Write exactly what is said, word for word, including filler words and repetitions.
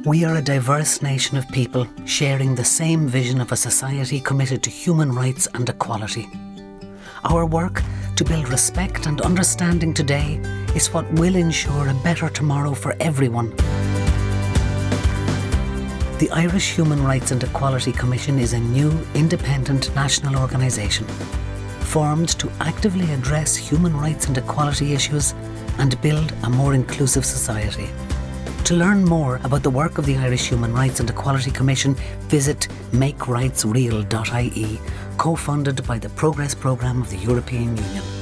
We are a diverse nation of people sharing the same vision of a society committed to human rights and equality. Our work to build respect and understanding today is what will ensure a better tomorrow for everyone. The Irish Human Rights and Equality Commission is a new, independent national organisation formed to actively address human rights and equality issues and build a more inclusive society. To learn more about the work of the Irish Human Rights and Equality Commission, visit make rights real dot I E, co-funded by the Progress Programme of the European Union.